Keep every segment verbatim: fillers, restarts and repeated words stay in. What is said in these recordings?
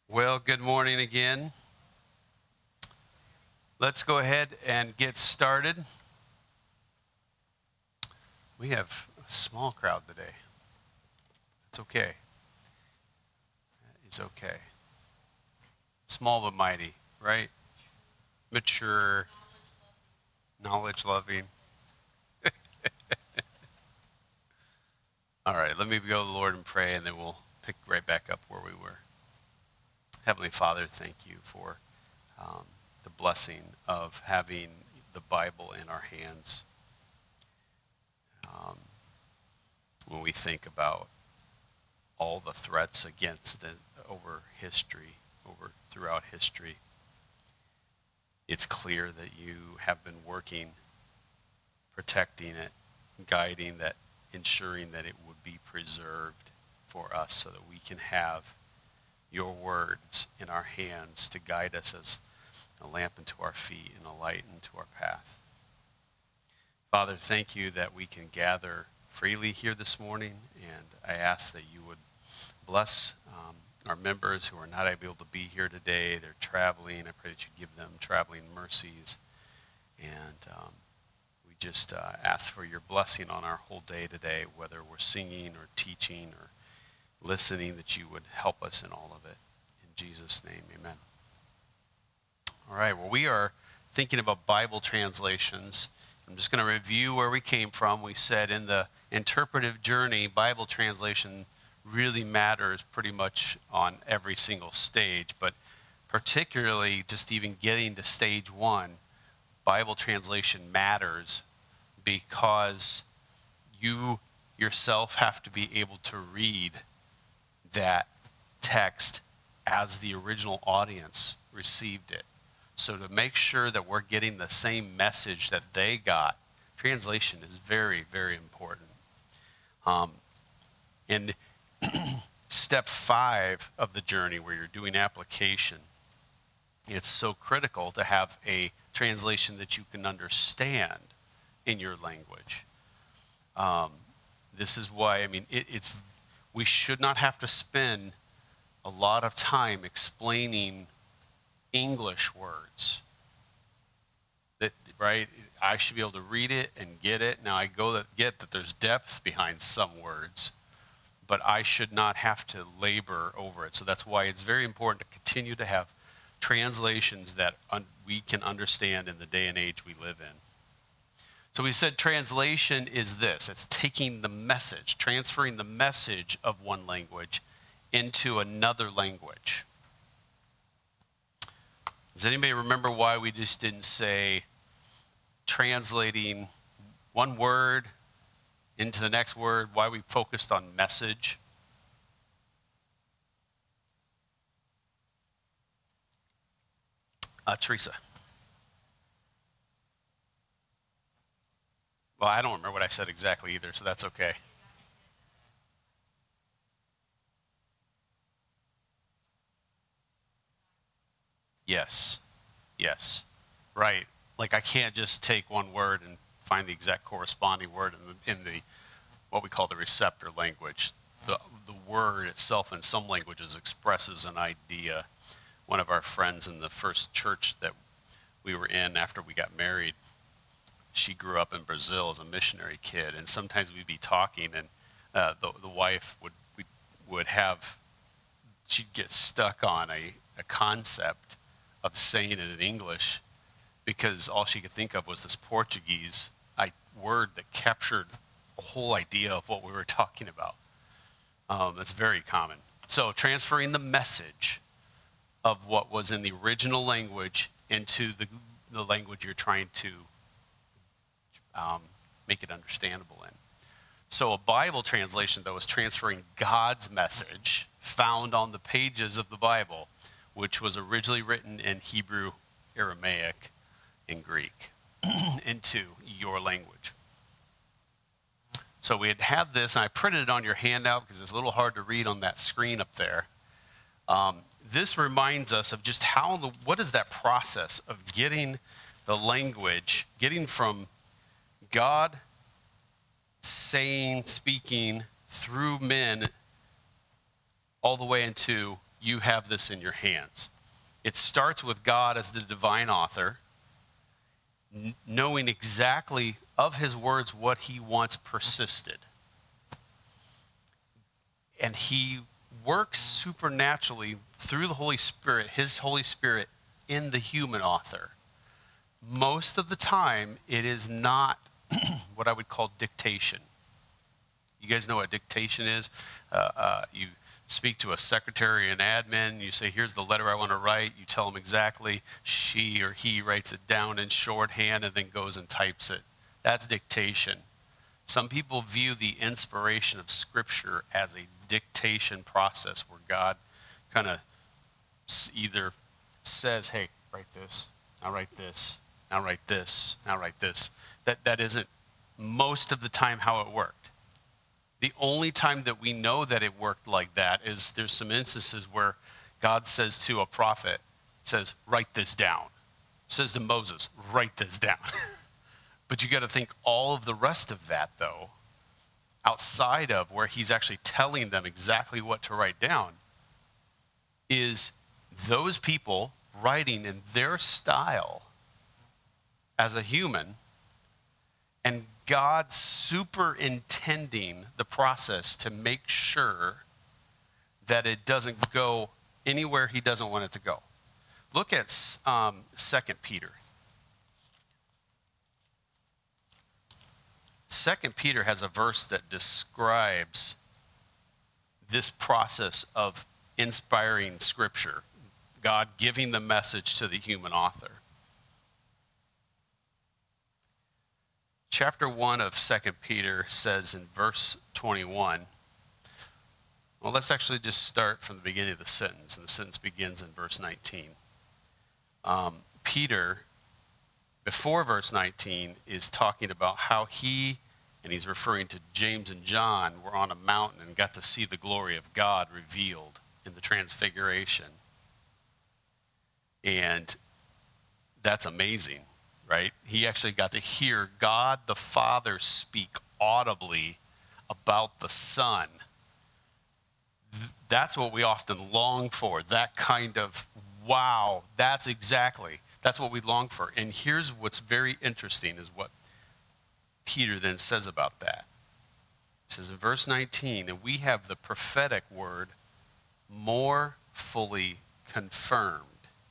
Well, good morning again. Let's go ahead and get started. We have a small crowd today. It's okay. It's okay. Small but mighty, right? Mature, knowledge loving. All right, let me go to the Lord and pray, and then we'll pick right back up where we were. Heavenly Father, thank you for um, the blessing of having the Bible in our hands. Um, when we think about all the threats against it over history, over throughout history, it's clear that you have been working, protecting it, guiding that, ensuring that it would be preserved for us so that we can have your words in our hands to guide us as a lamp unto our feet and a light unto our path. Father, thank you that we can gather freely here this morning, and I ask that you would bless um, our members who are not able to be here today. They're traveling. I pray that you give them traveling mercies. And um, we just uh, ask for your blessing on our whole day today, whether we're singing or teaching or listening, that you would help us in all of it. In Jesus' name, amen. All right, well, we are thinking about Bible translations. I'm just going to review where we came from. We said in the interpretive journey, Bible translation really matters pretty much on every single stage, but particularly just even getting to stage one, Bible translation matters because you yourself have to be able to read that text as the original audience received it. So to make sure that we're getting the same message that they got, translation is very, very important. Um, and step five of the journey, where you're doing application, it's so critical to have a translation that you can understand in your language. Um, this is why, I mean, it, it's we should not have to spend a lot of time explaining English words. That, right? I should be able to read it and get it. Now I go to get that there's depth behind some words, but I should not have to labor over it. So that's why it's very important to continue to have translations that un- we can understand in the day and age we live in. So we said translation is this. It's taking the message, transferring the message of one language into another language. Does anybody remember why we just didn't say translating one word into the next word? Why we focused on message? Uh, Teresa. Well, I don't remember what I said exactly either, so that's okay. Yes. Yes. Right. Like I can't just take one word and find the exact corresponding word in the, in the what we call the receptor language. The, the word itself in some languages expresses an idea. One of our friends in the first church that we were in after we got married, she grew up in Brazil as a missionary kid, and sometimes we'd be talking, and uh, the, the wife would we would have, she'd get stuck on a, a concept of saying it in English because all she could think of was this Portuguese I, word that captured a whole idea of what we were talking about. Um, that's very common. So transferring the message of what was in the original language into the, the language you're trying to um, make it understandable in. So a Bible translation, though, is transferring God's message found on the pages of the Bible, which was originally written in Hebrew, Aramaic, and Greek, into your language. So we had had this, and I printed it on your handout because it's a little hard to read on that screen up there. Um, this reminds us of just how, the, what is that process of getting the language, getting from God saying, speaking through men all the way into you have this in your hands. It starts with God as the divine author, n- knowing exactly of his words what he wants persisted. And he works supernaturally through the Holy Spirit, his Holy Spirit, in the human author. Most of the time, it is not what I would call dictation. You guys know what dictation is? Uh, uh, you speak to a secretary and admin. You say, here's the letter I want to write. You tell them exactly. She or he writes it down in shorthand and then goes and types it. That's dictation. Some people view the inspiration of Scripture as a dictation process where God kind of either says, hey, write this, now write this, now write this, now write this. That, that isn't most of the time how it worked. The only time that we know that it worked like that is there's some instances where God says to a prophet, says, write this down. Says to Moses, write this down. But you got to think all of the rest of that, though, outside of where he's actually telling them exactly what to write down, is those people writing in their style as a human, and God superintending the process to make sure that it doesn't go anywhere he doesn't want it to go. Look at um, Second Peter. Second Peter has a verse that describes this process of inspiring Scripture, God giving the message to the human author. Chapter one of Second Peter says in verse twenty-one, well, let's actually just start from the beginning of the sentence, and the sentence begins in verse nineteen. Um, Peter, before verse nineteen, is talking about how he, and he's referring to James and John, were on a mountain and got to see the glory of God revealed in the transfiguration. And that's amazing, right? He actually got to hear God the Father speak audibly about the Son. Th- that's what we often long for, that kind of, wow, that's exactly, that's what we long for. And here's what's very interesting is what Peter then says about that. It says in verse nineteen, and we have the prophetic word more fully confirmed.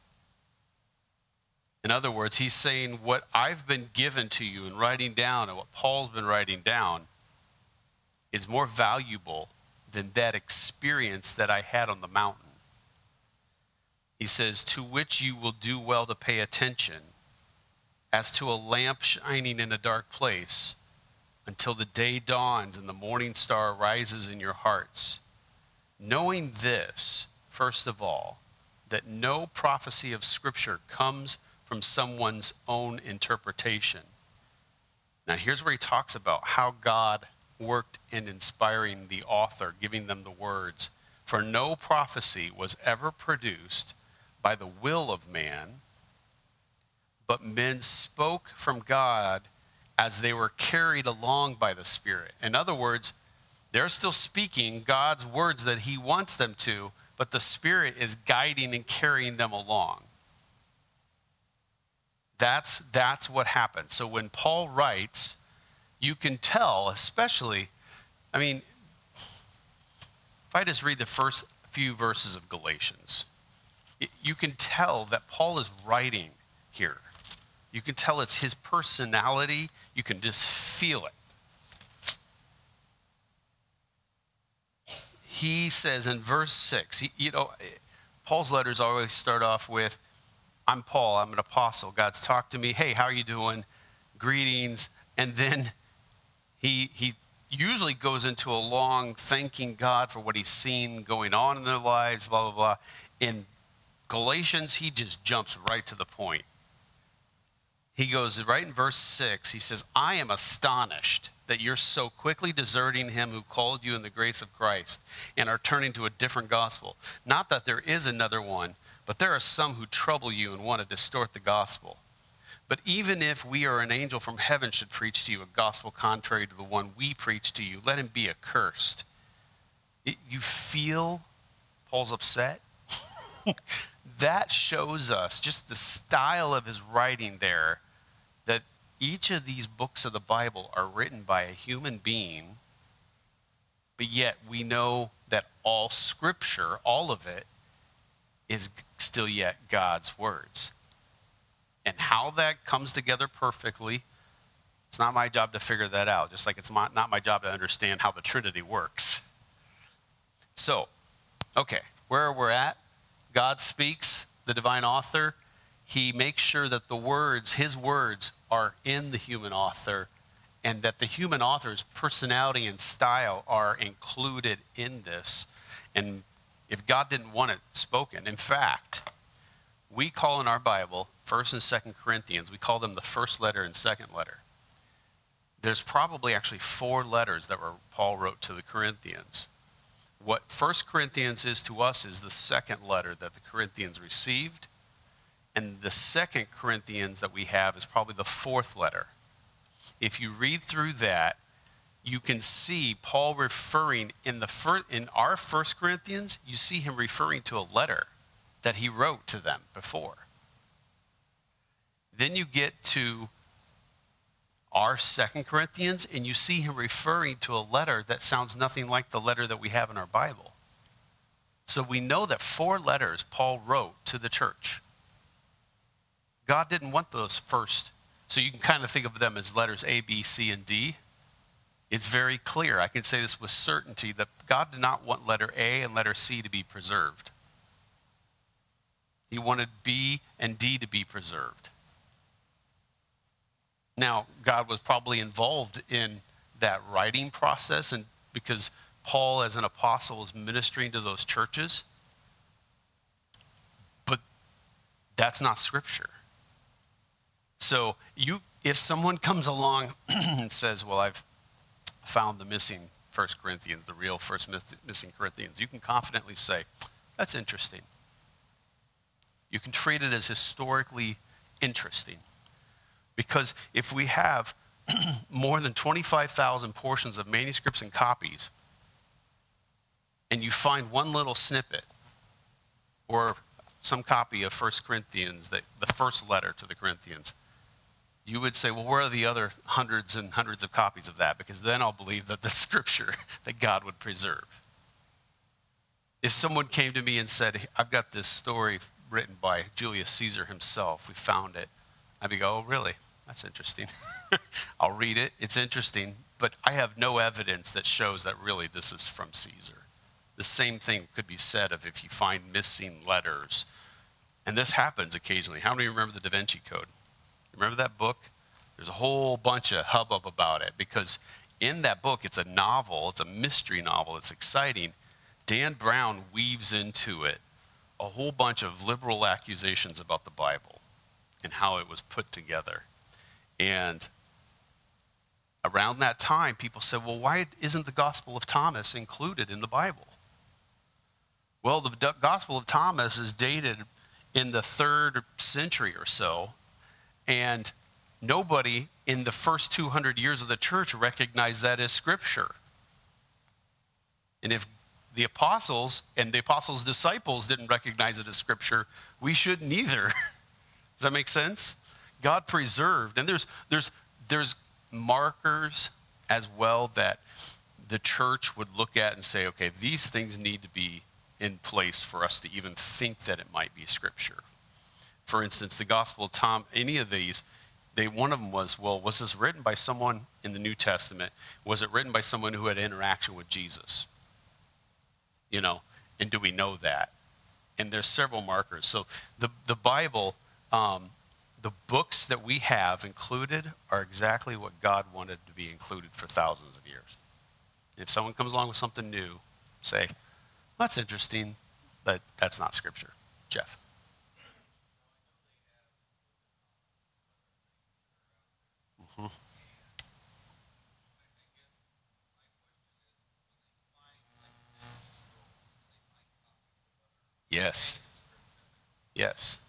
In other words, he's saying what I've been given to you and writing down and what Paul's been writing down is more valuable than that experience that I had on the mountain. He says, to which you will do well to pay attention as to a lamp shining in a dark place until the day dawns and the morning star rises in your hearts. Knowing this, first of all, that no prophecy of Scripture comes from someone's own interpretation. Now, here's where he talks about how God worked in inspiring the author, giving them the words. For no prophecy was ever produced by the will of man, but men spoke from God as they were carried along by the Spirit. In other words, they're still speaking God's words that he wants them to, but the Spirit is guiding and carrying them along. That's, that's what happens. So when Paul writes, you can tell, especially, I mean, if I just read the first few verses of Galatians, it, you can tell that Paul is writing here. You can tell it's his personality. You can just feel it. He says in verse six, he, you know, Paul's letters always start off with, I'm Paul, I'm an apostle. God's talked to me. Hey, how are you doing? Greetings. And then he he usually goes into a long thanking God for what he's seen going on in their lives, blah, blah, blah. In Galatians, he just jumps right to the point. He goes right in verse six, he says, I am astonished that you're so quickly deserting him who called you in the grace of Christ and are turning to a different gospel. Not that there is another one, but there are some who trouble you and want to distort the gospel. But even if we or an angel from heaven should preach to you a gospel contrary to the one we preach to you, let him be accursed. It, you feel Paul's upset? That shows us just the style of his writing there, that each of these books of the Bible are written by a human being, but yet we know that all scripture, all of it, is still yet God's words. And how that comes together perfectly, it's not my job to figure that out, just like it's my, not my job to understand how the Trinity works. So, okay, where we're at, God speaks, the divine author. He makes sure that the words, his words, are in the human author, and that the human author's personality and style are included in this. And if God didn't want it spoken, in fact, we call in our Bible, First and Second Corinthians, we call them the first letter and second letter. There's probably actually four letters that were Paul wrote to the Corinthians. What First Corinthians is to us is the second letter that the Corinthians received, and the Second Corinthians that we have is probably the fourth letter. If you read through that, you can see Paul referring in the fir- in our First Corinthians, you see him referring to a letter that he wrote to them before. Then you get to our Second Corinthians, and you see him referring to a letter that sounds nothing like the letter that we have in our Bible. So we know that four letters Paul wrote to the church. God didn't want those first, so you can kind of think of them as letters A, B, C, and D. It's very clear. I can say this with certainty that God did not want letter A and letter C to be preserved. He wanted B and D to be preserved. Now, God was probably involved in that writing process, and because Paul, as an apostle, was ministering to those churches. But that's not scripture. So you, if someone comes along and says, well, I've found the missing First Corinthians, the real first missing Corinthians, you can confidently say, that's interesting. You can treat it as historically interesting. Because if we have more than twenty-five thousand portions of manuscripts and copies, and you find one little snippet or some copy of First Corinthians, the, the first letter to the Corinthians, you would say, well, where are the other hundreds and hundreds of copies of that? Because then I'll believe that the scripture that God would preserve. If someone came to me and said, I've got this story written by Julius Caesar himself, we found it, I'd be go, oh, really? That's interesting. I'll read it. It's interesting, but I have no evidence that shows that really this is from Caesar. The same thing could be said of if you find missing letters. And this happens occasionally. How many remember the Da Vinci Code? Remember that book? There's a whole bunch of hubbub about it because in that book, it's a novel. It's a mystery novel. It's exciting. Dan Brown weaves into it a whole bunch of liberal accusations about the Bible and how it was put together. And around that time, people said, well, why isn't the Gospel of Thomas included in the Bible? Well, the Gospel of Thomas is dated in the third century or so, and nobody in the first two hundred years of the church recognized that as scripture. And if the apostles and the apostles' disciples didn't recognize it as scripture, we shouldn't either. Does that make sense? God preserved, and there's there's there's markers as well that the church would look at and say, okay, these things need to be in place for us to even think that it might be scripture. For instance, the Gospel of Tom, any of these, they one of them was, well, was this written by someone in the New Testament? Was it written by someone who had interaction with Jesus? You know, and do we know that? And there's several markers. So the the Bible. Um, The books that we have included are exactly what God wanted to be included for thousands of years. If someone comes along with something new, say, that's interesting, but that's not scripture. Jeff. Mm-hmm. Yes. Yes.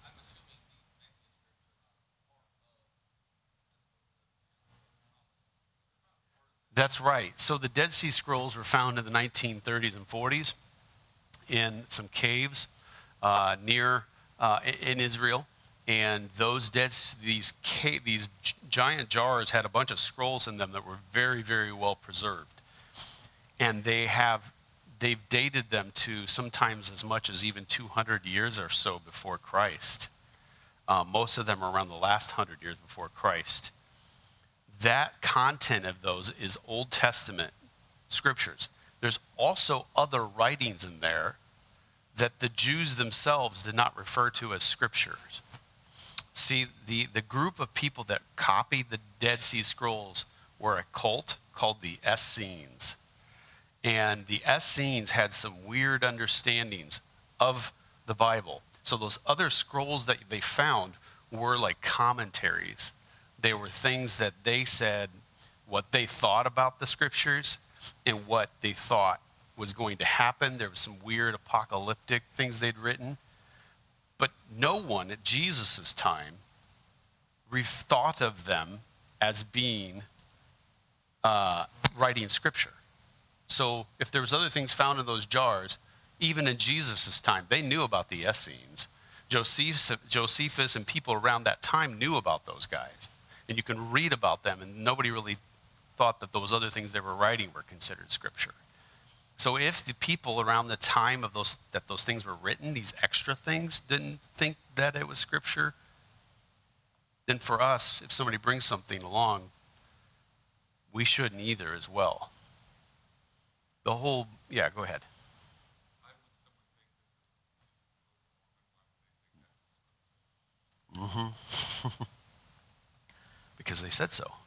That's right. So the Dead Sea Scrolls were found in the nineteen thirties and forties in some caves. uh, near uh, in Israel, and those dead these cave, these giant jars had a bunch of scrolls in them that were very, very well preserved, and they have they've dated them to sometimes as much as even two hundred years or so before Christ. Um, most of them are around the last one hundred years before Christ. That content of those is Old Testament scriptures. There's also other writings in there that the Jews themselves did not refer to as scriptures. See, the, the group of people that copied the Dead Sea Scrolls were a cult called the Essenes. And the Essenes had some weird understandings of the Bible. So those other scrolls that they found were like commentaries. They were things that they said what they thought about the scriptures and what they thought was going to happen. There was some weird apocalyptic things they'd written. But no one at Jesus' time re- thought of them as being uh, writing scripture. So if there was other things found in those jars, even in Jesus' time, they knew about the Essenes. Josephus, Josephus and people around that time knew about those guys. And you can read about them, and nobody really thought that those other things they were writing were considered scripture. So if the people around the time of those that those things were written, these extra things, didn't think that it was scripture, then for us, if somebody brings something along, we shouldn't either as well. The whole, yeah, go ahead. Mm-hmm. Because they said so.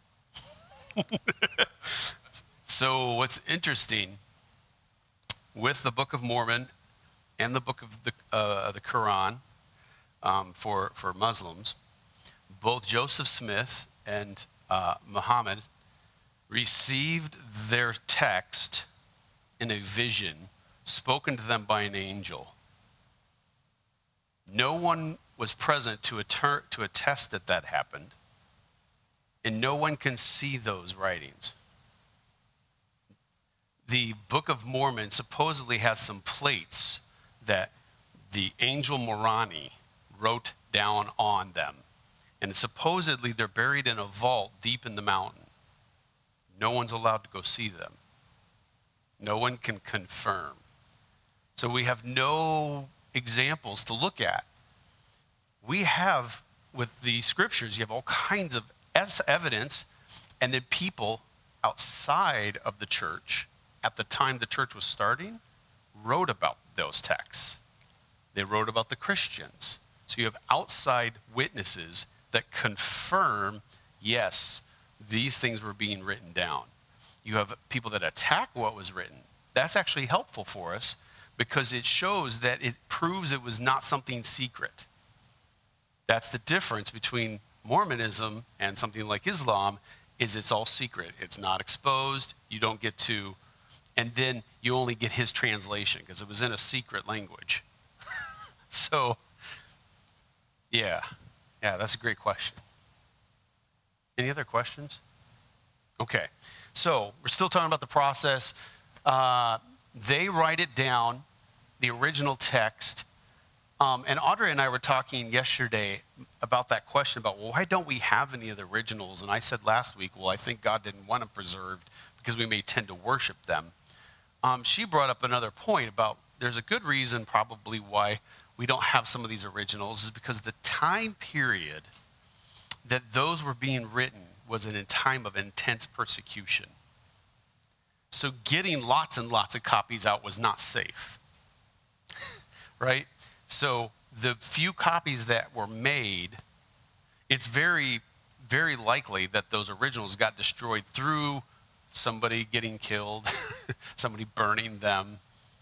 So what's interesting with the Book of Mormon and the Book of the, uh, the Quran um, for, for Muslims, both Joseph Smith and uh, Muhammad received their text in a vision spoken to them by an angel. No one was present to, atter- to attest that that happened, and no one can see those writings. The Book of Mormon supposedly has some plates that the angel Moroni wrote down on them. And supposedly they're buried in a vault deep in the mountain. No one's allowed to go see them. No one can confirm. So we have no examples to look at. We have, with the scriptures, you have all kinds of evidence, and then people outside of the church at the time the church was starting wrote about those texts. They wrote about the Christians. So you have outside witnesses that confirm, yes, these things were being written down. You have people that attack what was written. That's actually helpful for us because it shows that it proves it was not something secret. That's the difference between Mormonism and something like Islam, is it's all secret. It's not exposed. You don't get to, and then you only get his translation because it was in a secret language. So, yeah. Yeah, that's a great question. Any other questions? Okay. So, we're still talking about the process. Uh, they write it down, the original text. Um, and Audrey and I were talking yesterday about that question about, well, why don't we have any of the originals? And I said last week, well, I think God didn't want them preserved because we may tend to worship them. Um, she brought up another point about there's a good reason probably why we don't have some of these originals is because the time period that those were being written was in a time of intense persecution. So getting lots and lots of copies out was not safe, right? So the few copies that were made, it's very, very likely that those originals got destroyed through somebody getting killed, somebody burning them.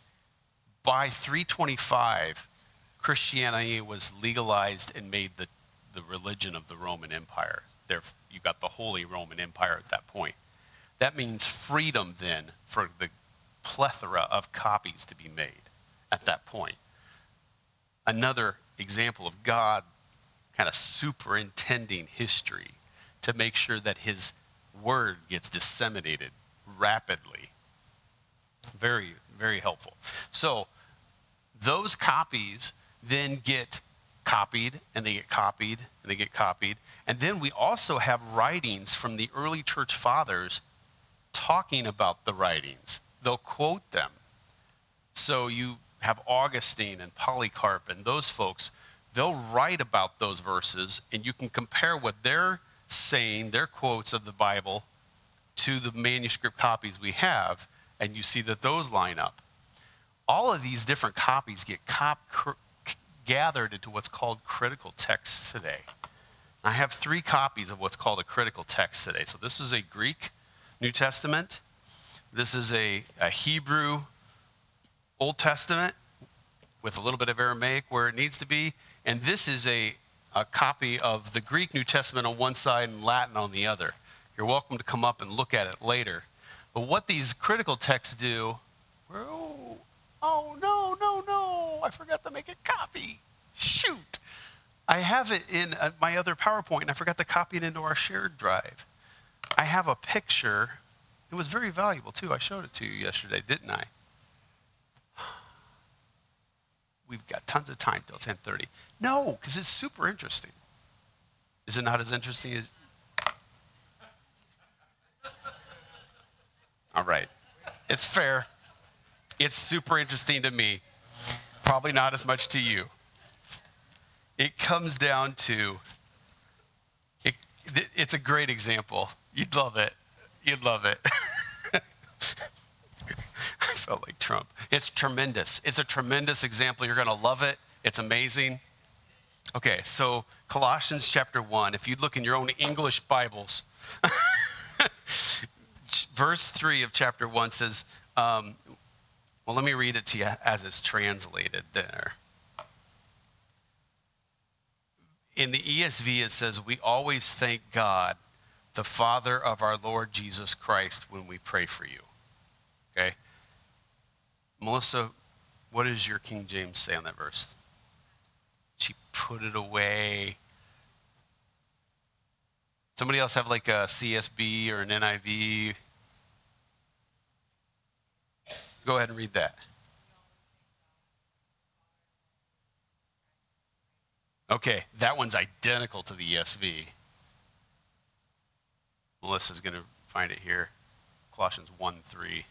By three twenty-five, Christianity was legalized and made the, the religion of the Roman Empire. There, you got the Holy Roman Empire at that point. That means freedom then for the plethora of copies to be made at that point. Another example of God kind of superintending history to make sure that his word gets disseminated rapidly. Very, very helpful. So Those copies then get copied, and they get copied, and they get copied. And then we also have writings from the early church fathers talking about the writings. They'll quote them. So you have Augustine and Polycarp and those folks, they'll write about those verses, and you can compare what they're saying, their quotes of the Bible, to the manuscript copies we have, and you see that those line up. All of these different copies get cop- cr- gathered into what's called critical texts today. I have three copies of what's called a critical text today. So this is a Greek New Testament. This is a, a Hebrew Old Testament with a little bit of Aramaic where it needs to be. And this is a, a copy of the Greek New Testament on one side and Latin on the other. You're welcome to come up and look at it later. But what these critical texts do, oh, oh no, no, no, I forgot to make a copy. Shoot. I have it in uh, my other PowerPoint, and I forgot to copy it into our shared drive. I have a picture. It was very valuable, too. I showed it to you yesterday, didn't I? We've got tons of time till ten thirty. No, because it's super interesting. Is it not as interesting as... All right. It's fair. It's super interesting to me. Probably not as much to you. It comes down to, it, it's a great example. You'd love it. You'd love it. I felt like Trump. It's tremendous. It's a tremendous example. You're going to love it. It's amazing. Okay, so Colossians chapter one, if you look in your own English Bibles, verse three of chapter one says, um, well, let me read it to you as it's translated there. In the E S V, it says, we always thank God, the Father of our Lord Jesus Christ, when we pray for you. Okay? Melissa, what does your King James say on that verse? She put it away. Somebody else have like a C S B or an N I V? Go ahead and read that. Okay, that one's identical to the E S V. Melissa's going to find it here. Colossians one three.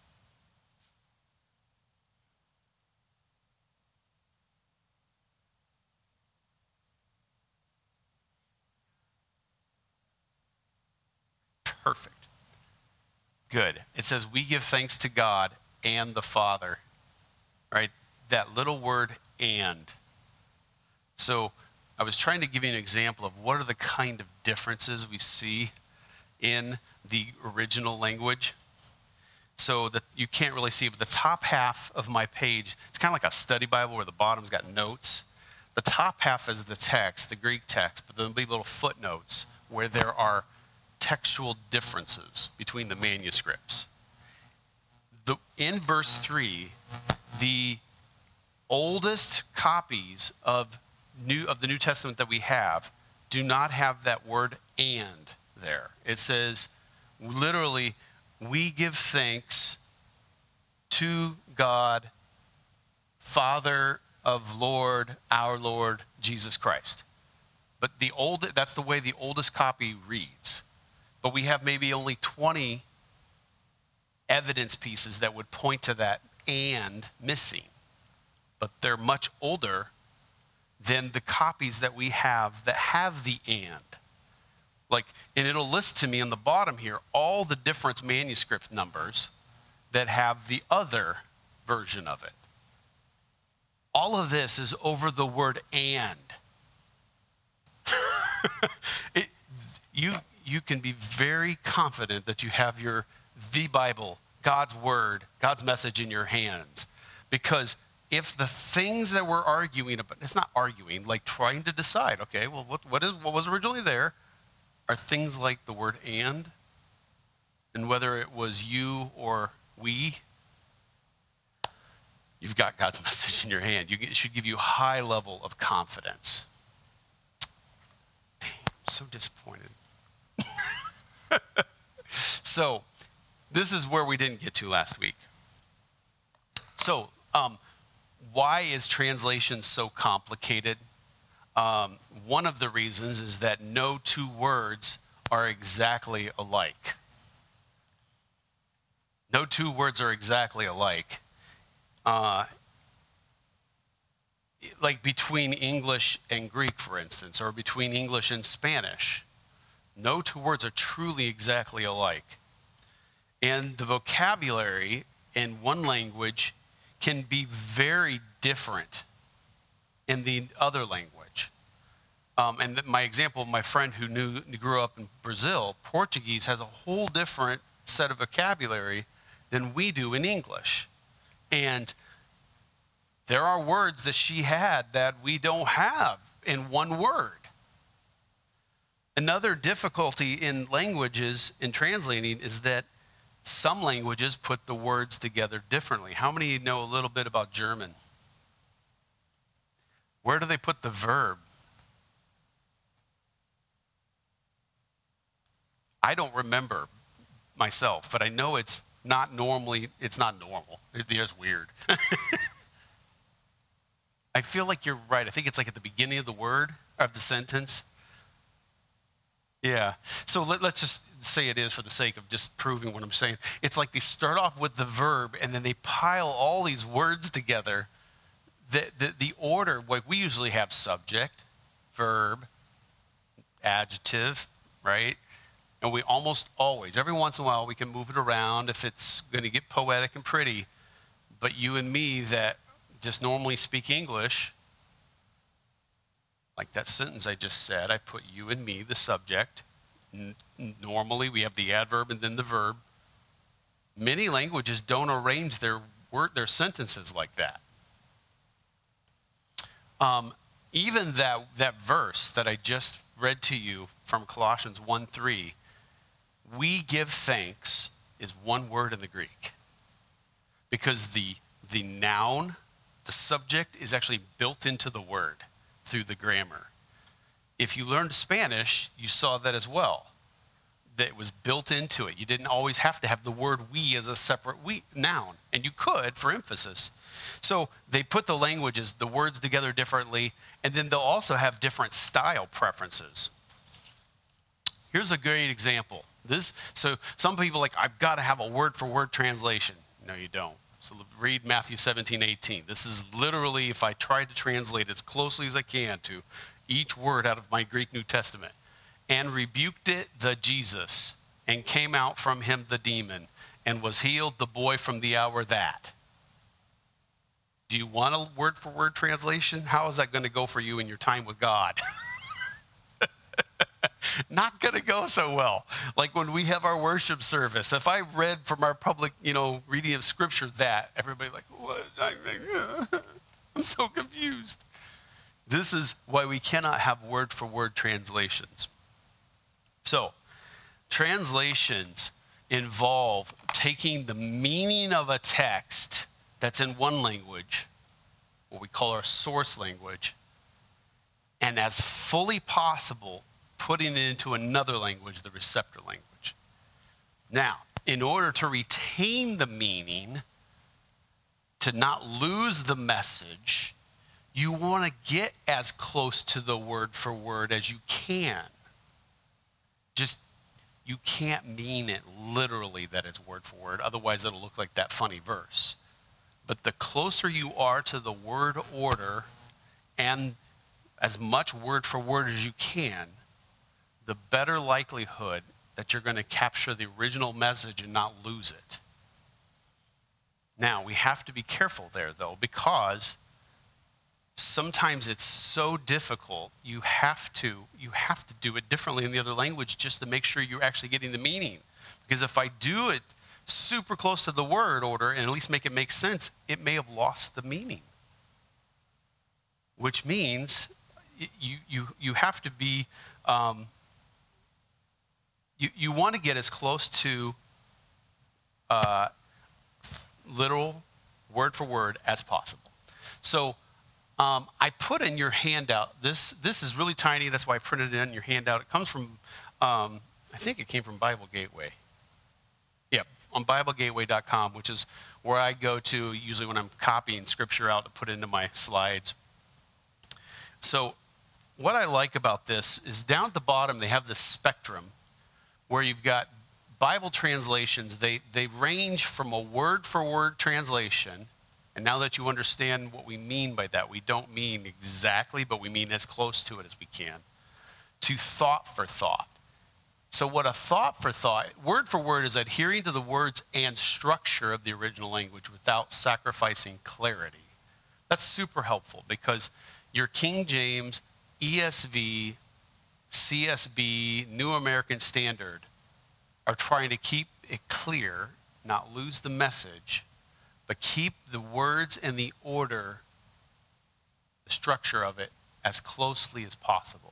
Perfect. Good. It says, we give thanks to God and the Father. Right? That little word, and. So I was trying to give you an example of what are the kind of differences we see in the original language. So that you can't really see, but the top half of my page, it's kind of like a study Bible where the bottom's got notes. The top half is the text, the Greek text, but there'll be little footnotes where there are textual differences between the manuscripts. The, in verse three, the oldest copies of New of the New Testament that we have do not have that word and there. It says literally, we give thanks to God, Father of Lord, our Lord Jesus Christ. But the old that's the way the oldest copy reads. But we have maybe only twenty evidence pieces that would point to that and missing. But they're much older than the copies that we have that have the and. Like, and it'll list to me on the bottom here all the different manuscript numbers that have the other version of it. All of this is over the word and. it, you, you can be very confident that you have your, the Bible, God's word, God's message in your hands. Because if the things that we're arguing about, it's not arguing, like trying to decide, okay, well, what, what is what was originally there are things like the word and, and whether it was you or we, you've got God's message in your hand. You, it should give you a high level of confidence. Dang, I'm so disappointed. So, this is where we didn't get to last week. So, um, why is translation so complicated? Um, one of the reasons is that no two words are exactly alike. No two words are exactly alike. Uh, like between English and Greek, for instance, or between English and Spanish. No two words are truly exactly alike. And the vocabulary in one language can be very different in the other language. Um, and my example, my friend who knew grew up in Brazil, Portuguese has a whole different set of vocabulary than we do in English. And there are words that she had that we don't have in one word. Another difficulty in languages in translating is that some languages put the words together differently. How many know a little bit about German? Where do they put the verb? I don't remember myself, but I know it's not normally, it's not normal. It's weird. I feel like you're right. I think it's like at the beginning of the word, of the sentence. Yeah. So let, let's just say it is for the sake of just proving what I'm saying. It's like they start off with the verb and then they pile all these words together. The, the, the order, like we usually have subject, verb, adjective, right? And we almost always, every once in a while, we can move it around if it's going to get poetic and pretty. But you and me that just normally speak English, like that sentence I just said, I put you and me, the subject. N- normally, we have the adverb and then the verb. Many languages don't arrange their word, their sentences like that. Um, even that, that verse that I just read to you from Colossians one three, we give thanks is one word in the Greek. Because the, the noun, the subject, is actually built into the word through the grammar. If you learned Spanish, you saw that as well. That it was built into it. You didn't always have to have the word we as a separate we noun. And you could for emphasis. So they put the languages, the words together differently, and then they'll also have different style preferences. Here's a great example. This, so some people are like, I've got to have a word-for-word translation. No, you don't. So read Matthew seventeen eighteen. This is literally, if I tried to translate as closely as I can to each word out of my Greek New Testament. And rebuked it the Jesus, and came out from him the demon, and was healed the boy from the hour that. Do you want a word-for-word translation? How is that going to go for you in your time with God? Not going to go so well. Like when we have our worship service, if I read from our public, you know, reading of scripture that, everybody's like, what? I'm so confused. This is why we cannot have word-for-word translations. So, translations involve taking the meaning of a text that's in one language, what we call our source language, and as fully possible, putting it into another language, the receptor language. Now, in order to retain the meaning, to not lose the message, you want to get as close to the word for word as you can. Just, you can't mean it literally that it's word for word, otherwise it'll look like that funny verse. But the closer you are to the word order and as much word for word as you can, the better likelihood that you're going to capture the original message and not lose it. Now, we have to be careful there, though, because sometimes it's so difficult, you have to you have to do it differently in the other language just to make sure you're actually getting the meaning. Because if I do it super close to the word order and at least make it make sense, it may have lost the meaning. Which means you you you have to be um, you you want to get as close to uh, literal word for word as possible. So um, I put in your handout, this this is really tiny, that's why I printed it in your handout. It comes from, um, I think it came from Bible Gateway. Yep, on Bible Gateway dot com, which is where I go to usually when I'm copying scripture out to put into my slides. So what I like about this is down at the bottom, they have this spectrum where you've got Bible translations. They, they range from a word-for-word translation. And now that you understand what we mean by that, we don't mean exactly, but we mean as close to it as we can, to thought for thought. So what a thought for thought, word for word, is adhering to the words and structure of the original language without sacrificing clarity. That's super helpful because your King James, E S V, C S B, New American Standard are trying to keep it clear, not lose the message, but keep the words and the order, the structure of it, as closely as possible.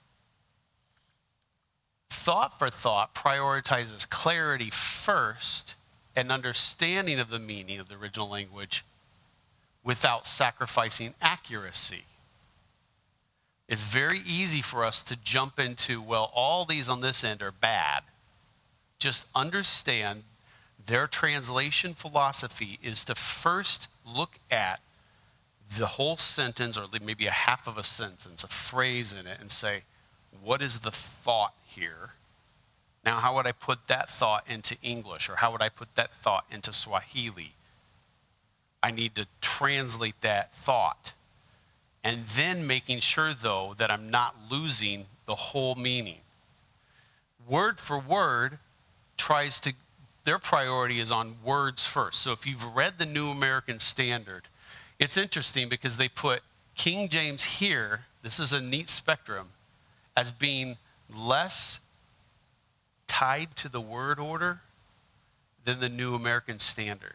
Thought for thought prioritizes clarity first and understanding of the meaning of the original language without sacrificing accuracy. It's very easy for us to jump into, well, all these on this end are bad. Just understand their translation philosophy is to first look at the whole sentence, or maybe a half of a sentence, a phrase in it, and say, what is the thought here? Now, how would I put that thought into English, or how would I put that thought into Swahili? I need to translate that thought. And then making sure, though, that I'm not losing the whole meaning. Word for word tries to, their priority is on words first. So if you've read the New American Standard, it's interesting because they put King James here, this is a neat spectrum, as being less tied to the word order than the New American Standard.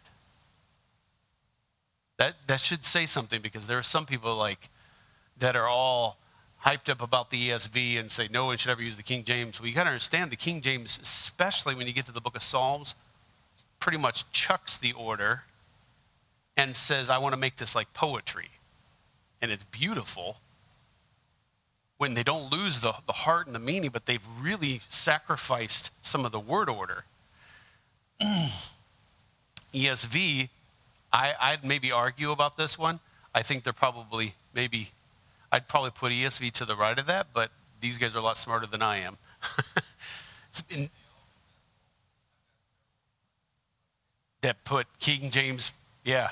That, that should say something, because there are some people like that are all hyped up about the E S V and say no one should ever use the King James. Well, you got to understand the King James, especially when you get to the book of Psalms, pretty much chucks the order and says, I want to make this like poetry. And it's beautiful when they don't lose the, the heart and the meaning, but they've really sacrificed some of the word order. E S V, I, I'd maybe argue about this one. I think they're probably maybe, I'd probably put E S V to the right of that, but these guys are a lot smarter than I am. In, that put King James, yeah.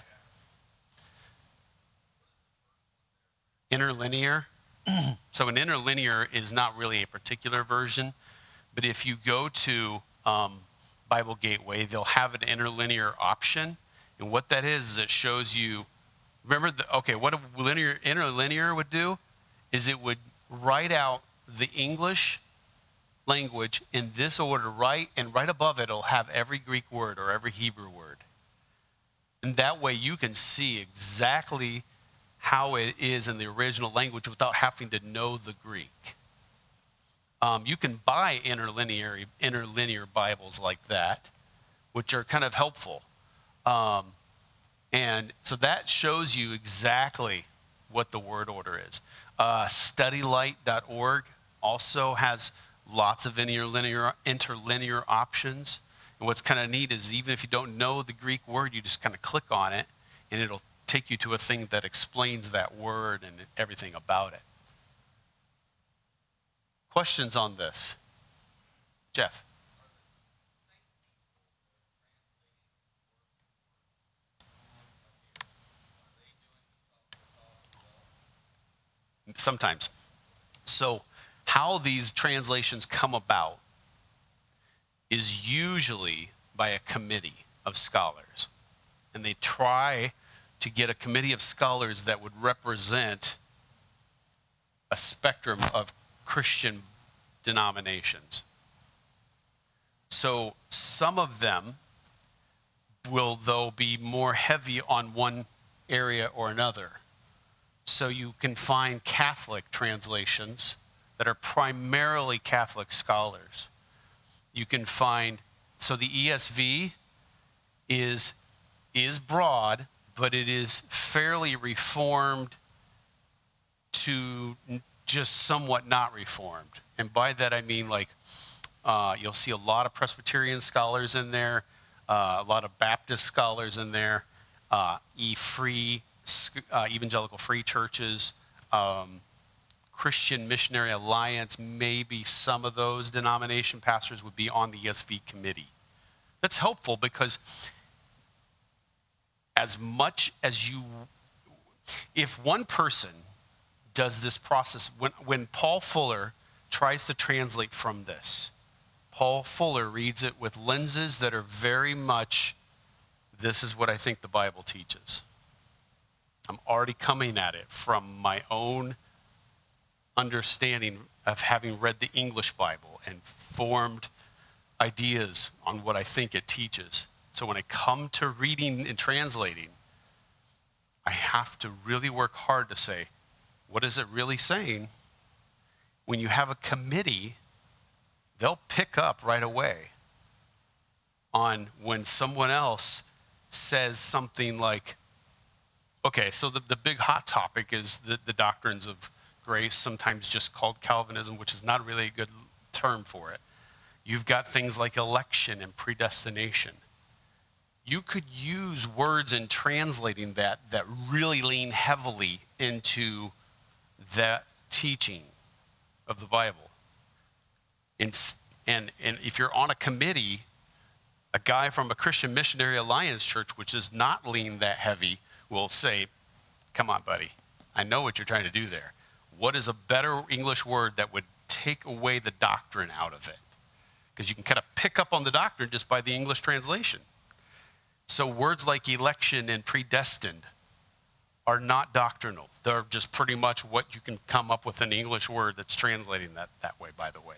Interlinear. So an interlinear is not really a particular version, but if you go to um, Bible Gateway, they'll have an interlinear option. And what that is, is it shows you, remember, the, okay, what a linear, interlinear would do is it would write out the English language in this order, right? And right above it, it'll have every Greek word or every Hebrew word. And that way you can see exactly how it is in the original language without having to know the Greek. Um, you can buy interlinear, interlinear Bibles like that, which are kind of helpful. Um, and so that shows you exactly what the word order is. Uh, study light dot org also has lots of interlinear, interlinear options. And what's kind of neat is even if you don't know the Greek word, you just kind of click on it and it'll take you to a thing that explains that word and everything about it. Questions on this? Jeff? Sometimes. So how these translations come about is usually by a committee of scholars. And they try to get a committee of scholars that would represent a spectrum of Christian denominations. So some of them will, though, be more heavy on one area or another. So you can find Catholic translations that are primarily Catholic scholars. You can find, so the E S V is, is broad, but it is fairly reformed to just somewhat not reformed. And by that I mean like, uh, you'll see a lot of Presbyterian scholars in there. uh, a lot of Baptist scholars in there, uh, e-free, uh, evangelical free churches, um, Christian Missionary Alliance, maybe some of those denomination pastors would be on the E S V committee. That's helpful because as much as you, if one person does this process, when, when Paul Fuller tries to translate from this, Paul Fuller reads it with lenses that are very much, this is what I think the Bible teaches. I'm already coming at it from my own understanding of having read the English Bible and formed ideas on what I think it teaches. So when I come to reading and translating, I have to really work hard to say, what is it really saying? When you have a committee, they'll pick up right away on when someone else says something like, okay, so the, the big hot topic is the, the doctrines of grace, sometimes just called Calvinism, which is not really a good term for it. You've got things like election and predestination. You could use words in translating that that really lean heavily into that teaching of the Bible. And, and, and if you're on a committee, a guy from a Christian Missionary Alliance church, which does not lean that heavy, will say, come on, buddy, I know what you're trying to do there. What is a better English word that would take away the doctrine out of it? Because you can kind of pick up on the doctrine just by the English translation. So words like election and predestined are not doctrinal. They're just pretty much what you can come up with an English word that's translating that that way, by the way.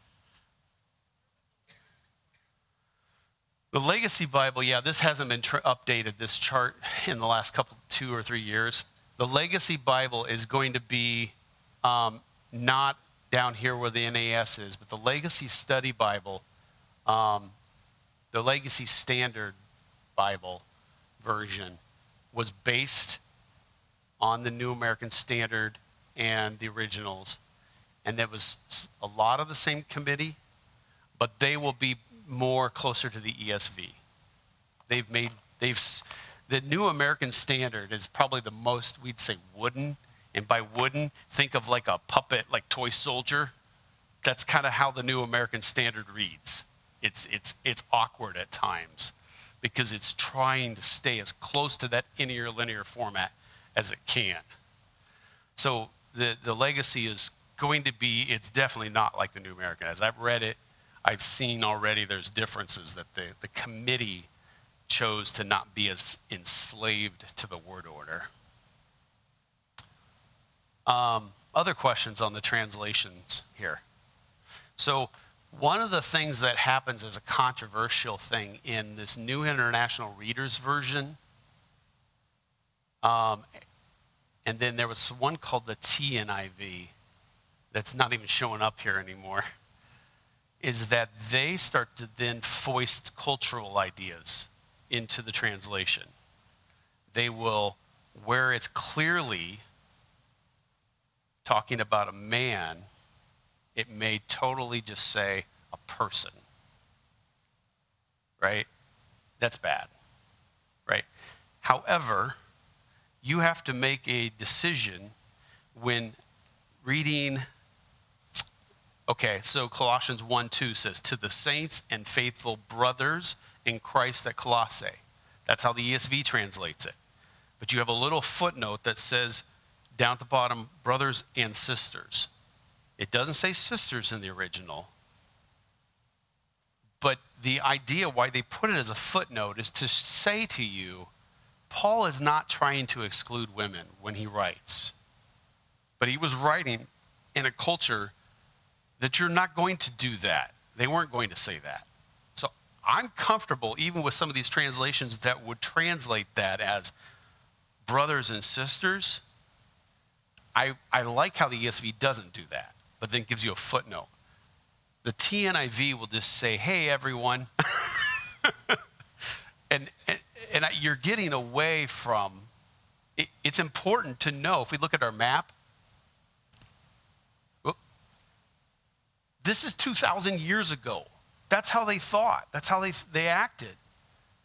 The Legacy Bible, yeah, this hasn't been tr- updated, this chart, in the last couple, two or three years. The Legacy Bible is going to be um, not down here where the N A S is, but the Legacy Study Bible, um, the Legacy Standard Bible version was based on the New American Standard and the originals. And there was a lot of the same committee, but they will be more closer to the E S V. They've made, they've, the New American Standard is probably the most, we'd say, wooden. And by wooden, think of like a puppet, like toy soldier. That's kind of how the New American Standard reads. It's, it's, it's awkward at times because it's trying to stay as close to that interlinear format as it can. So the, the Legacy is going to be, it's definitely not like the New American. As I've read it, I've seen already there's differences that the, the committee chose to not be as enslaved to the word order. Um, other questions on the translations here. So one of the things that happens as a controversial thing in this New International Reader's Version, um, and then there was one called the T N I V that's not even showing up here anymore, is that they start to then foist cultural ideas into the translation. They will, where it's clearly talking about a man, it may totally just say a person, right? That's bad, right? However, you have to make a decision when reading. Okay, so Colossians one two says, to the saints and faithful brothers in Christ at Colossae. That's how the E S V translates it. But you have a little footnote that says, down at the bottom, brothers and sisters. It doesn't say sisters in the original. But the idea why they put it as a footnote is to say to you, Paul is not trying to exclude women when he writes. But he was writing in a culture that you're not going to do that. They weren't going to say that. So I'm comfortable even with some of these translations that would translate that as brothers and sisters. I, I like how the E S V doesn't do that, but then gives you a footnote. The T N I V will just say, hey, everyone. and and, and I, you're getting away from, it, it's important to know, if we look at our map, this is two thousand years ago. That's how they thought. That's how they, they acted.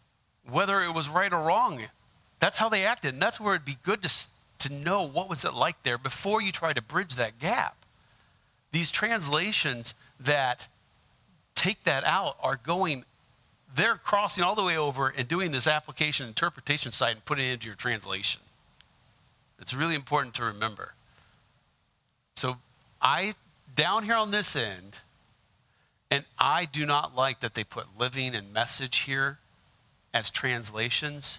whether it was right or wrong. That's how they acted. And that's where it'd be good to, to know what was it like there before you try to bridge that gap. These translations that take that out are going, they're crossing all the way over and doing this application interpretation side and putting it into your translation. It's really important to remember. So I, down here on this end, and I do not like that they put living and message here as translations.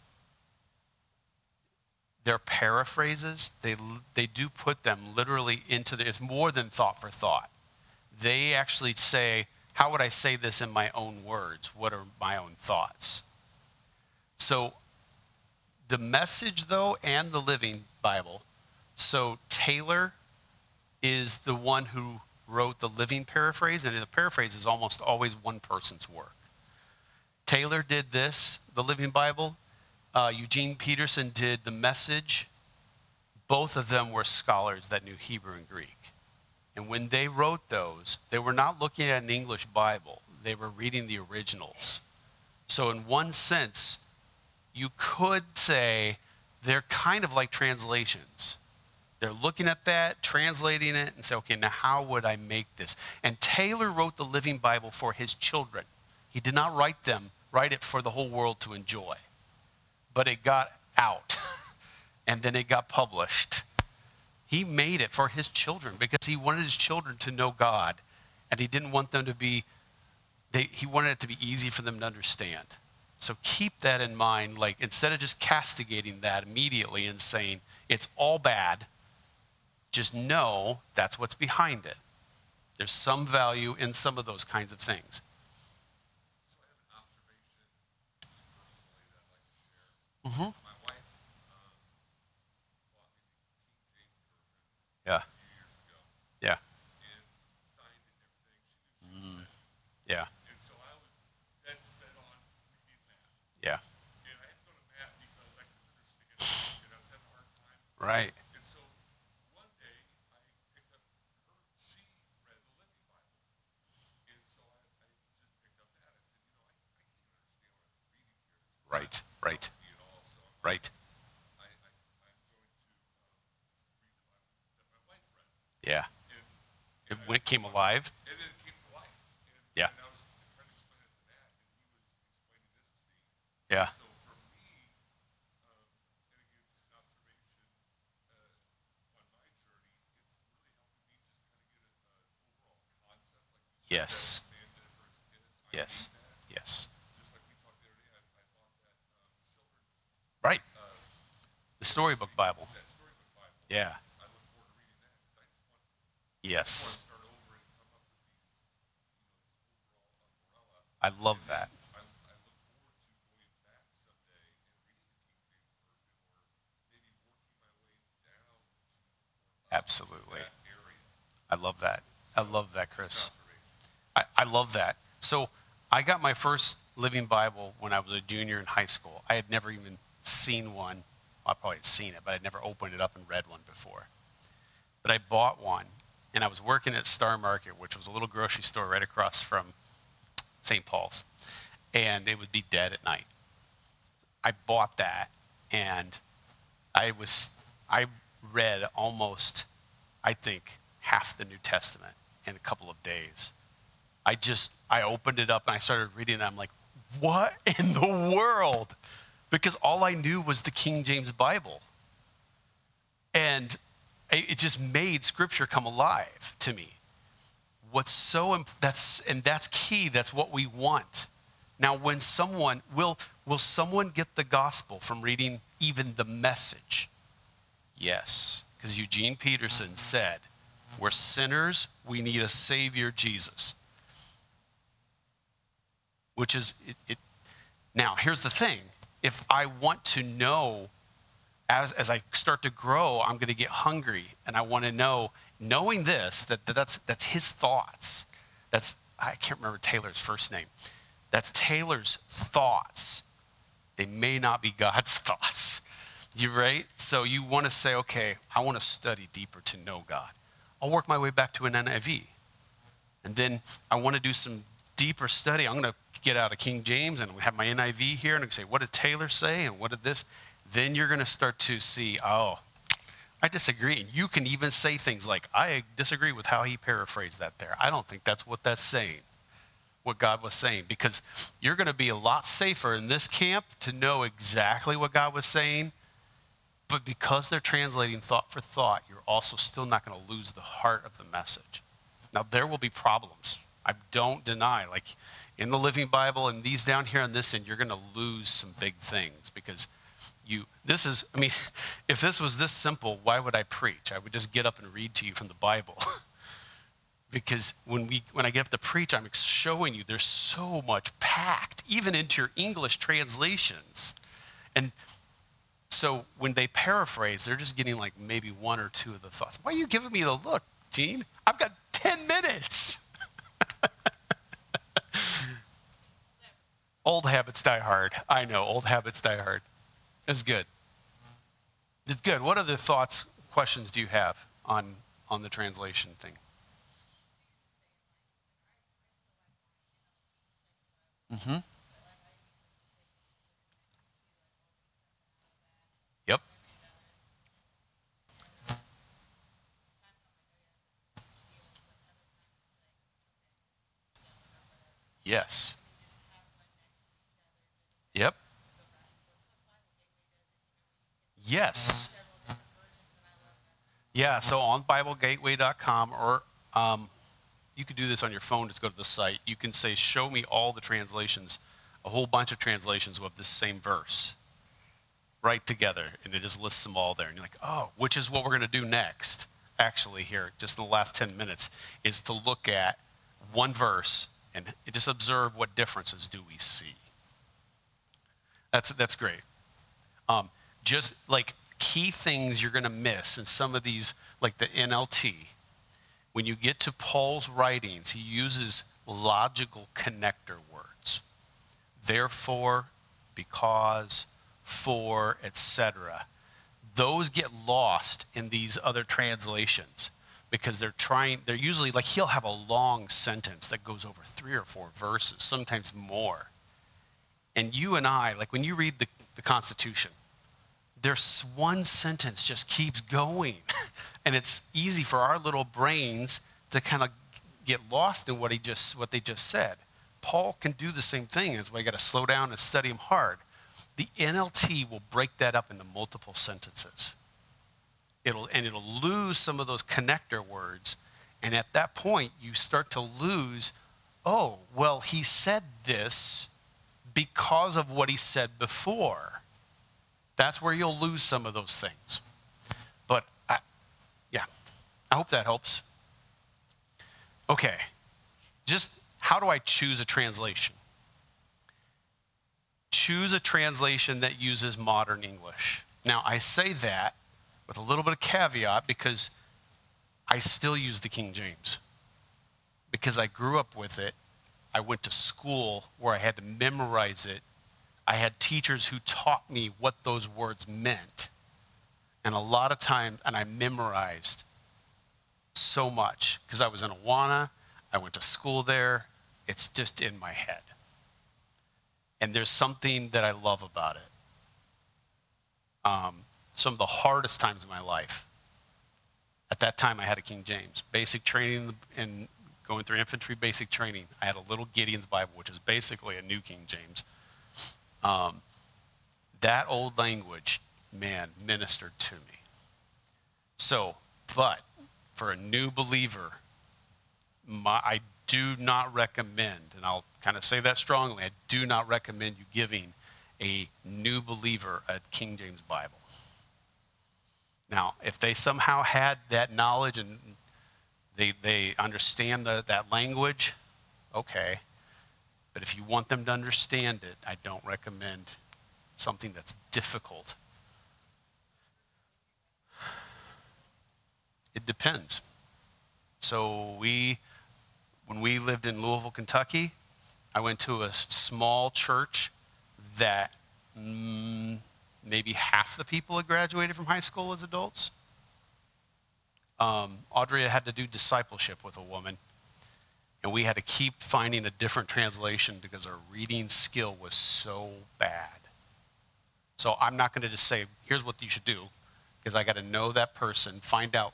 They're paraphrases. They, they do put them literally into the, it's more than thought for thought. They actually say, how would I say this in my own words? What are my own thoughts? So the Message, though, and the Living Bible, so Taylor is the one who wrote the Living paraphrase, and the paraphrase is almost always one person's work. Taylor did this, the Living Bible. Uh, Eugene Peterson did the Message. Both of them were scholars that knew Hebrew and Greek. And when they wrote those, they were not looking at an English Bible. They were reading the originals. So in one sense, you could say they're kind of like translations. They're looking at that, translating it, and say, okay, now how would I make this? And Taylor wrote the Living Bible for his children. He did not write them, write it for the whole world to enjoy. But it got out, and then it got published. He made it for his children because he wanted his children to know God, and he didn't want them to be, they, he wanted it to be easy for them to understand. So keep that in mind, like instead of just castigating that immediately and saying it's all bad, just know that's what's behind it. There's some value in some of those kinds of things. Mm-hmm. My wife um, bought me the King James Version Yeah. a few years ago. Yeah. And signed it and everything. She knew she Mm. was that. Yeah. And so I was dead set on reading that. Yeah. And I had to go to Matt because I couldn't understand it. And I was having a hard time. Right. And so one day I picked up her. She read the Living Bible. And so I, I just picked up that. I said, you know, I, I can't understand what I'm reading here. This is Right. not Right. me at all. So I'm Right. I, I, I'm going to um, read the Bible that my wife read. Yeah. And, It, and when it came alive. And then it came to life. And, Yeah. and I was trying to explain it to Matt, and he was explaining this to me. Yeah. So for me, um, and again, just an observation uh, on my journey, it's really helping me just kind of get an overall concept, like you said, Yes. that understand it for his kids. I Yes. need that. Yes. Just like we talked the other day, I, I bought that um, children's Right. uh, The Storybook Bible. that storybook Bible. Yeah. I look forward to reading that because I just want Yes. want to start over and come up with these, you know, this overall umbrella. I love And that. I, I look forward to going back someday and reading the King James Version, or maybe working my way down to or up Absolutely. that area. I love that. I love that, Just Chris. an observation. I, I love that. So I got my first Living Bible when I was a junior in high school. I had never even seen one. I probably had seen it, but I'd never opened it up and read one before. But I bought one, and I was working at Star Market, which was a little grocery store right across from Saint Paul's, and it would be dead at night. I bought that, and I was I read almost, I think, half the New Testament in a couple of days. I just, I opened it up and I started reading it. I'm like, what in the world? Because all I knew was the King James Bible. And it just made Scripture come alive to me. What's so, imp- that's, and that's key, that's what we want. Now, when someone, will, will someone get the gospel from reading even the Message? Yes, because Eugene Peterson said, we're sinners, we need a Savior, Jesus. Which is, it, it, now here's the thing. If I want to know, as, as I start to grow, I'm going to get hungry, and I want to know, knowing this, that, that that's, that's his thoughts. That's, I can't remember Taylor's first name. That's Taylor's thoughts. They may not be God's thoughts. You right? So you want to say, okay, I want to study deeper to know God. I'll work my way back to an N I V. And then I want to do some deeper study, I'm going to get out a King James and I'm going to have my N I V here and I'm going to say, what did Taylor say and what did this? Then you're going to start to see, oh, I disagree. And you can even say things like, I disagree with how he paraphrased that there. I don't think that's what that's saying, what God was saying, because you're going to be a lot safer in this camp to know exactly what God was saying. But because they're translating thought for thought, you're also still not going to lose the heart of the message. Now, there will be problems. I don't deny, like in the Living Bible and these down here on this end, you're going to lose some big things because you, this is, I mean, if this was this simple, why would I preach? I would just get up and read to you from the Bible. Because when we, when I get up to preach, I'm showing you there's so much packed, even into your English translations. And so when they paraphrase, they're just getting like maybe one or two of the thoughts. Why are you giving me the look, Gene? I've got ten minutes. Old habits die hard. I know, old habits die hard. It's good. It's good. What other thoughts, questions do you have on, on the translation thing? Mm-hmm. Yep. Yes. Yep. Yes. Yeah, so on Bible Gateway dot com, or um, you could do this on your phone, just go to the site. You can say, show me all the translations, a whole bunch of translations of this same verse, right together, and it just lists them all there. And you're like, oh, which is what we're going to do next, actually, here, just in the last ten minutes, is to look at one verse and just observe what differences do we see. That's, that's great. Um, just like key things you're going to miss in some of these, like the N L T, when you get to Paul's writings, he uses logical connector words. Therefore, because, for, et cetera. Those get lost in these other translations because they're trying, they're usually, like he'll have a long sentence that goes over three or four verses, sometimes more. And you and I, like when you read the, the Constitution, there's one sentence just keeps going. And it's easy for our little brains to kind of get lost in what he just what they just said. Paul can do the same thing. That's why you got to slow down and study him hard. The N L T will break that up into multiple sentences. It'll and it'll lose some of those connector words. And at that point, you start to lose, oh, well, he said this because of what he said before. That's where you'll lose some of those things. But, I, yeah, I hope that helps. Okay, just how do I choose a translation? Choose a translation that uses modern English. Now, I say that with a little bit of caveat because I still use the King James. Because I grew up with it. I went to school where I had to memorize it. I had teachers who taught me what those words meant. And a lot of times, and I memorized so much because I was in Awana. I went to school there. It's just in my head. And there's something that I love about it. Um, some of the hardest times in my life, at that time I had a King James. Basic training and going through infantry basic training, I had a little Gideon's Bible, which is basically a new King James. Um, that old language, man, ministered to me. So, but for a new believer, my, I do not recommend, and I'll kind of say that strongly, I do not recommend you giving a new believer a King James Bible. Now, if they somehow had that knowledge and they, they understand the, that language, okay. But if you want them to understand it, I don't recommend something that's difficult. It depends. So we, when we lived in Louisville, Kentucky, I went to a small church that mm, maybe half the people had graduated from high school as adults. Um, Audrey had to do discipleship with a woman. And we had to keep finding a different translation because our reading skill was so bad. So I'm not going to just say, here's what you should do, because I got to know that person, find out.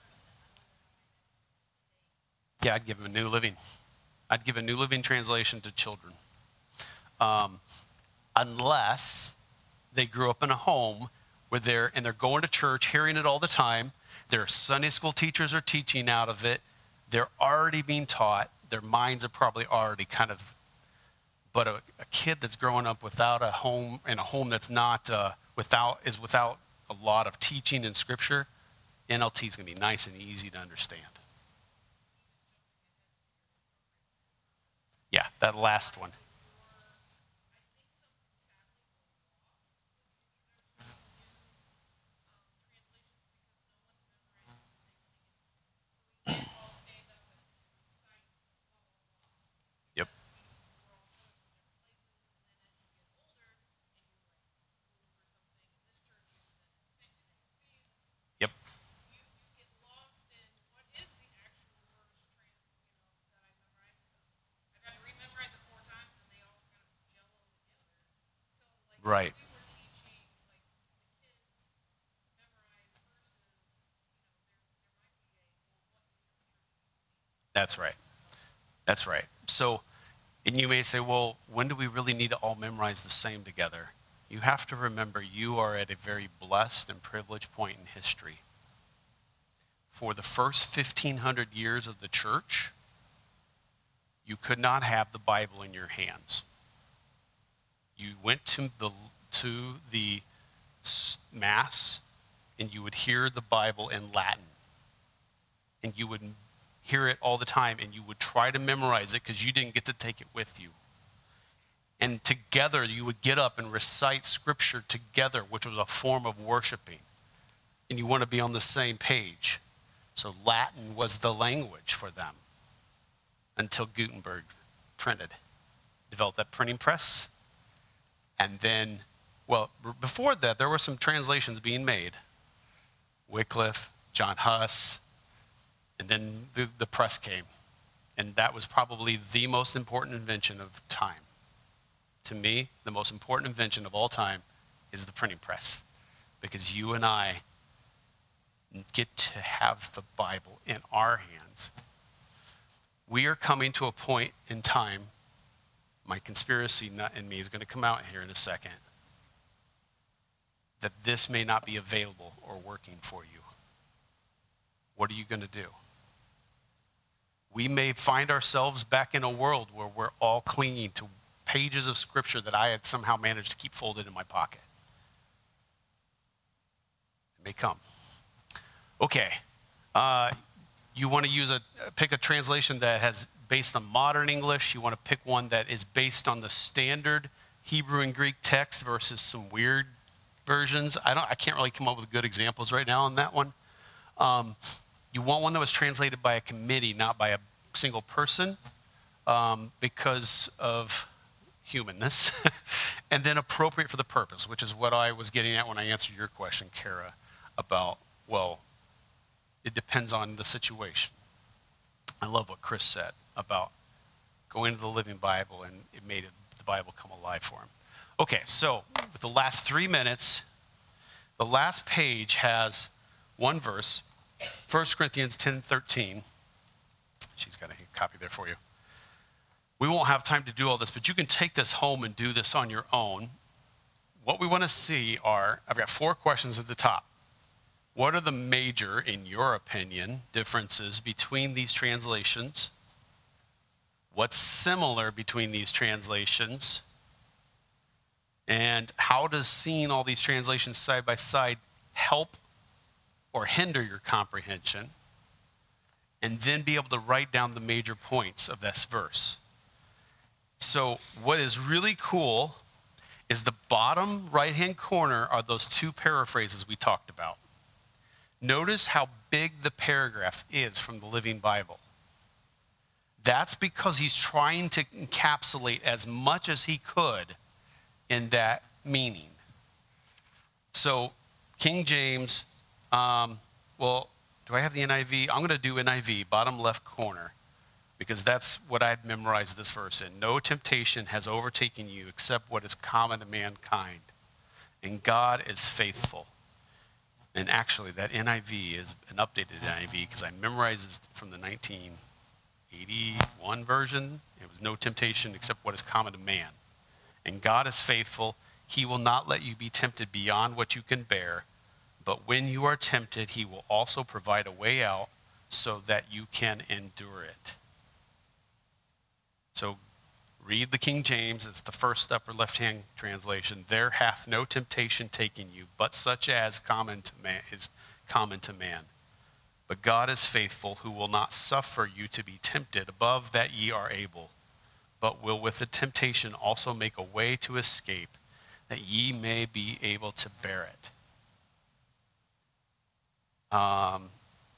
Yeah, I'd give them a New Living. I'd give a New Living Translation to children. Um, unless they grew up in a home where they're, and they're going to church, hearing it all the time. Their Sunday school teachers are teaching out of it. They're already being taught. Their minds are probably already kind of, but a, a kid that's growing up without a home, in a home that's not, uh, without, is without a lot of teaching in Scripture, N L T is going to be nice and easy to understand. Yeah, that last one. Yep. Yep. Right. That's right. That's right. So, and you may say, well, when do we really need to all memorize the same together? You have to remember you are at a very blessed and privileged point in history. For the first fifteen hundred years of the church, you could not have the Bible in your hands. You went to the, to the Mass and you would hear the Bible in Latin. And you would hear it all the time and you would try to memorize it because you didn't get to take it with you. And together you would get up and recite Scripture together, which was a form of worshiping. And you want to be on the same page. So Latin was the language for them until Gutenberg printed, developed that printing press. And then, well, before that, there were some translations being made. Wycliffe, John Huss, and then the, the press came. And that was probably the most important invention of time. To me, the most important invention of all time is the printing press. Because you and I get to have the Bible in our hands. We are coming to a point in time, my conspiracy nut in me is going to come out here in a second, that this may not be available or working for you. What are you going to do? We may find ourselves back in a world where we're all clinging to pages of Scripture that I had somehow managed to keep folded in my pocket. It may come. Okay. Uh, you want to use a, pick a translation that has based on modern English. You want to pick one that is based on the standard Hebrew and Greek text versus some weird versions. I don't. I can't really come up with good examples right now on that one. Um, you want one that was translated by a committee, not by a single person, um, because of humanness, and then appropriate for the purpose, which is what I was getting at when I answered your question, Kara, about, well, it depends on the situation. I love what Chris said about going to the Living Bible, and it made it, the Bible come alive for him. Okay, so with the last three minutes, the last page has one verse, First Corinthians ten thirteen. She's got a copy there for you. We won't have time to do all this, but you can take this home and do this on your own. What we want to see are, I've got four questions at the top. What are the major, in your opinion, differences between these translations? What's similar between these translations? And how does seeing all these translations side by side help or hinder your comprehension? And then be able to write down the major points of this verse. So what is really cool is the bottom right-hand corner are those two paraphrases we talked about. Notice how big the paragraph is from the Living Bible. That's because he's trying to encapsulate as much as he could in that meaning. So King James, um, well, do I have the N I V? I'm going to do N I V, bottom left corner. because that's what I'd memorized this verse in. No temptation has overtaken you except what is common to mankind, and God is faithful. And actually, that N I V is an updated N I V because I memorized it from the nineteen eighty-one version. It was no temptation except what is common to man. And God is faithful. He will not let you be tempted beyond what you can bear. But when you are tempted, he will also provide a way out so that you can endure it. So read the King James. It's the first upper left-hand translation. There hath no temptation taken you, but such as common to man is common to man. But God is faithful, who will not suffer you to be tempted above that ye are able, but will with the temptation also make a way to escape, that ye may be able to bear it. Um,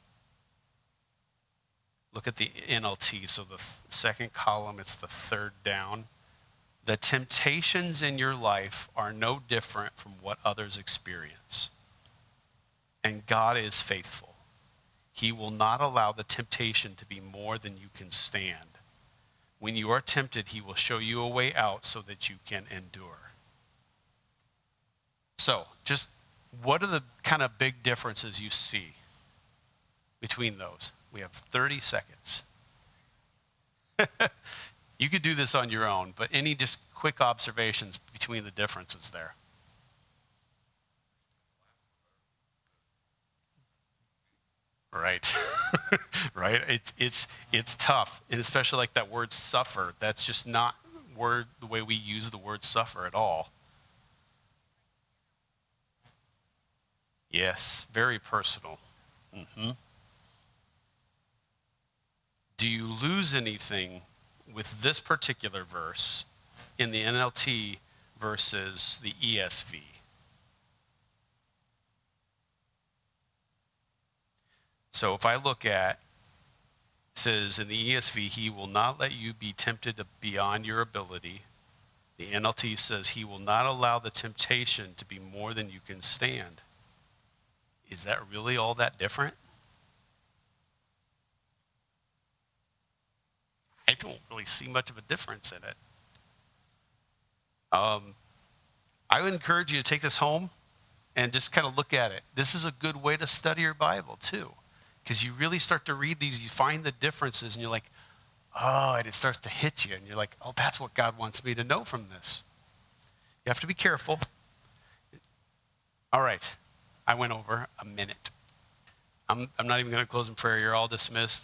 look at the N L T. So the second column, it's the third down. The temptations in your life are no different from what others experience. And God is faithful. He will not allow the temptation to be more than you can stand. When you are tempted, he will show you a way out so that you can endure. So, just what are the kind of big differences you see between those? We have thirty seconds. You could do this on your own, but any just quick observations between the differences there? Right. Right. It, it's it's tough, and especially like that word suffer. That's just not word the way we use the word suffer at all. Yes, very personal. hmm Do you lose anything with this particular verse in the N L T versus the E S V? So if I look at, it says in the E S V, he will not let you be tempted beyond your ability. The N L T says he will not allow the temptation to be more than you can stand. Is that really all that different? I don't really see much of a difference in it. Um, I would encourage you to take this home and just kind of look at it. This is a good way to study your Bible too, because you really start to read these, you find the differences, and you're like, oh, and it starts to hit you, and you're like, oh, that's what God wants me to know from this. You have to be careful. All right, I went over a minute. I'm, I'm not even going to close in prayer. You're all dismissed.